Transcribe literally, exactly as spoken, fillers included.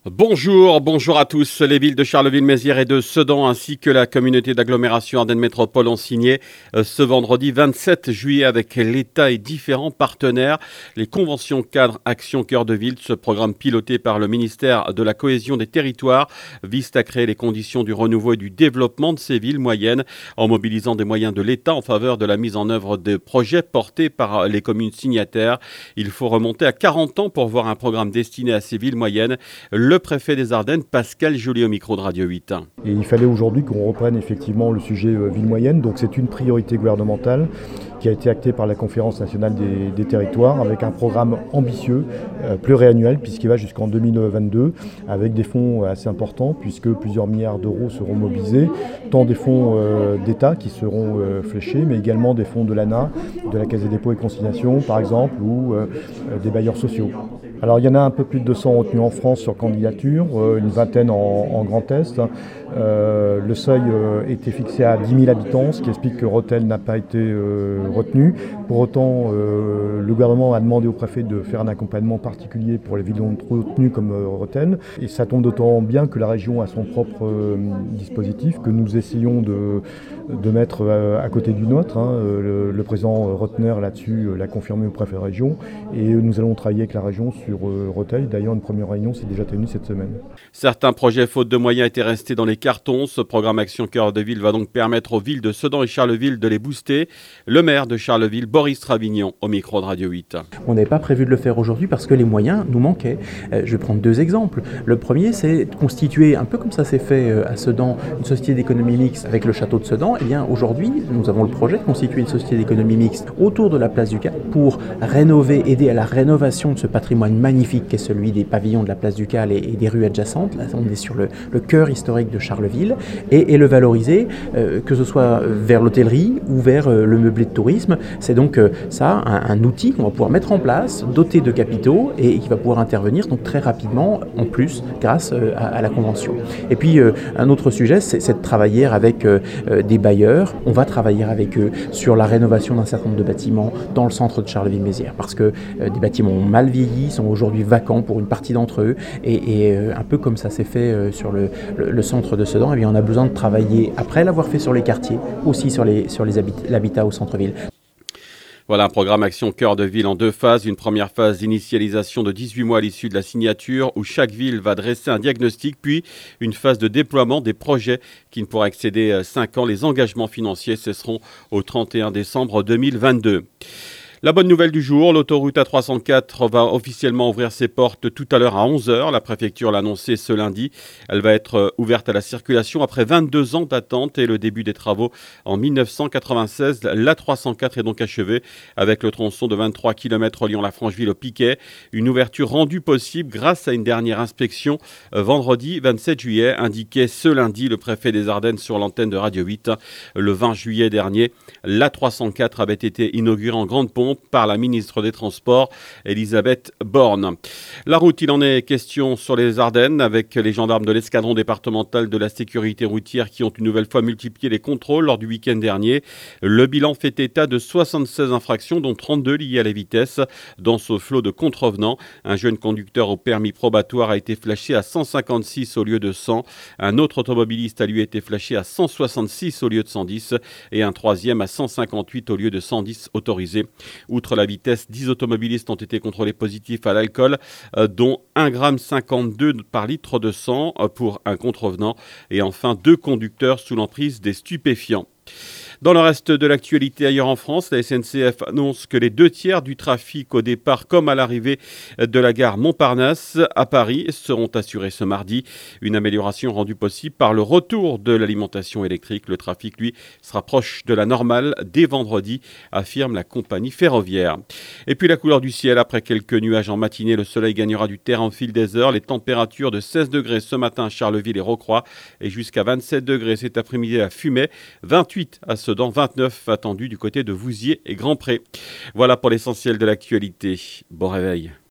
Bonjour, bonjour à tous. Les villes de Charleville-Mézières et de Sedan ainsi que la communauté d'agglomération Ardennes Métropole ont signé euh, ce vendredi vingt-sept juillet avec l'État et différents partenaires les conventions cadres Action Cœur de Ville. Ce programme piloté par le ministère de la Cohésion des Territoires vise à créer les conditions du renouveau et du développement de ces villes moyennes en mobilisant des moyens de l'État en faveur de la mise en œuvre des projets portés par les communes signataires. Il faut remonter à quarante ans pour voir un programme destiné à ces villes moyennes. Le Le préfet des Ardennes, Pascal Joly, au micro de Radio huit. Et il fallait aujourd'hui qu'on reprenne effectivement le sujet euh, ville moyenne. Donc c'est une priorité gouvernementale qui a été actée par la Conférence nationale des, des territoires avec un programme ambitieux, euh, pluriannuel, puisqu'il va jusqu'en deux mille vingt-deux, avec des fonds assez importants, puisque plusieurs milliards d'euros seront mobilisés, tant des fonds euh, d'État qui seront euh, fléchés, mais également des fonds de l'A N A, de la Caisse des dépôts et consignations, par exemple, ou euh, des bailleurs sociaux. Alors il y en a un peu plus de deux cents retenus en France sur candidature, euh, une vingtaine en, en Grand Est. Euh, le seuil euh, était fixé à dix mille habitants, ce qui explique que Rethel n'a pas été euh, retenu. Pour autant, euh, le gouvernement a demandé au préfet de faire un accompagnement particulier pour les villes non retenues comme euh, Rethel. Et ça tombe d'autant bien que la région a son propre euh, dispositif que nous essayons de, de mettre euh, à côté du nôtre. Hein. Le, le président Rotner là-dessus euh, l'a confirmé au préfet de région. Et nous allons travailler avec la région sur euh, Rethel. D'ailleurs, une première réunion s'est déjà tenue cette semaine. Certains projets, faute de moyens, étaient restés dans les cartons. Ce programme Action Cœur de Ville va donc permettre aux villes de Sedan et Charleville de les booster. Le maire de Charleville, Boris Travignon, au micro de Radio huit. On n'avait pas prévu de le faire aujourd'hui parce que les moyens nous manquaient. Euh, je vais prendre deux exemples. Le premier, c'est de constituer, un peu comme ça s'est fait euh, à Sedan, une société d'économie mixte avec le château de Sedan. Eh bien, aujourd'hui, nous avons le projet de constituer une société d'économie mixte autour de la place du Cal pour rénover, aider à la rénovation de ce patrimoine magnifique qu'est celui des pavillons de la place du Cal et, et des rues adjacentes. Là, on est sur le, le cœur historique de Charleville et, et le valoriser, euh, que ce soit vers l'hôtellerie ou vers euh, le meublé de tourisme. C'est donc euh, ça, un, un outil qu'on va pouvoir mettre en place, doté de capitaux et, et qui va pouvoir intervenir donc très rapidement en plus grâce euh, à, à la convention. Et puis euh, un autre sujet, c'est, c'est de travailler avec euh, euh, des bailleurs. On va travailler avec eux sur la rénovation d'un certain nombre de bâtiments dans le centre de Charleville-Mézières parce que euh, des bâtiments ont mal vieilli, sont aujourd'hui vacants pour une partie d'entre eux et, et euh, un peu comme ça s'est fait euh, sur le, le, le centre de Sedan, eh bien on a besoin de travailler après l'avoir fait sur les quartiers, aussi sur les sur les habit- l'habitat au centre-ville. Voilà un programme Action Cœur de Ville en deux phases. Une première phase d'initialisation de dix-huit mois à l'issue de la signature où chaque ville va dresser un diagnostic, puis une phase de déploiement des projets qui ne pourra excéder cinq ans. Les engagements financiers cesseront au trente et un décembre deux mille vingt-deux. La bonne nouvelle du jour, l'autoroute A trois cent quatre va officiellement ouvrir ses portes tout à l'heure à onze heures. La préfecture l'a annoncé ce lundi. Elle va être ouverte à la circulation après vingt-deux ans d'attente et le début des travaux en mille neuf cent quatre-vingt-seize. L'A trois cent quatre est donc achevée avec le tronçon de vingt-trois kilomètres reliant la Francheville au Piquet. Une ouverture rendue possible grâce à une dernière inspection vendredi vingt-sept juillet, indiquait ce lundi le préfet des Ardennes sur l'antenne de Radio huit. Le vingt juillet dernier, l'A trois cent quatre avait été inaugurée en grande pompe par la ministre des Transports, Elisabeth Borne. La route, il en est question sur les Ardennes avec les gendarmes de l'escadron départemental de la sécurité routière qui ont une nouvelle fois multiplié les contrôles lors du week-end dernier. Le bilan fait état de soixante-seize infractions, dont trente-deux liées à la vitesse. Dans ce flot de contrevenants, un jeune conducteur au permis probatoire a été flashé à cent cinquante-six au lieu de cent. Un autre automobiliste a lui été flashé à cent soixante-six au lieu de cent dix et un troisième à cent cinquante-huit au lieu de cent dix autorisés. Outre la vitesse, dix automobilistes ont été contrôlés positifs à l'alcool, euh, dont un virgule cinquante-deux grammes par litre de sang euh, pour un contrevenant. Et enfin, deux conducteurs sous l'emprise des stupéfiants. Dans le reste de l'actualité ailleurs en France, la S N C F annonce que les deux tiers du trafic au départ comme à l'arrivée de la gare Montparnasse à Paris seront assurés ce mardi. Une amélioration rendue possible par le retour de l'alimentation électrique. Le trafic, lui, sera proche de la normale dès vendredi, affirme la compagnie ferroviaire. Et puis la couleur du ciel, après quelques nuages en matinée, le soleil gagnera du terrain au fil des heures. Les températures de seize degrés ce matin à Charleville et Rocroi et jusqu'à vingt-sept degrés cet après-midi à Fumay, vingt-huit à Sedan, vingt-neuf attendus du côté de Vouziers et Grand-Pré. Voilà pour l'essentiel de l'actualité. Bon réveil.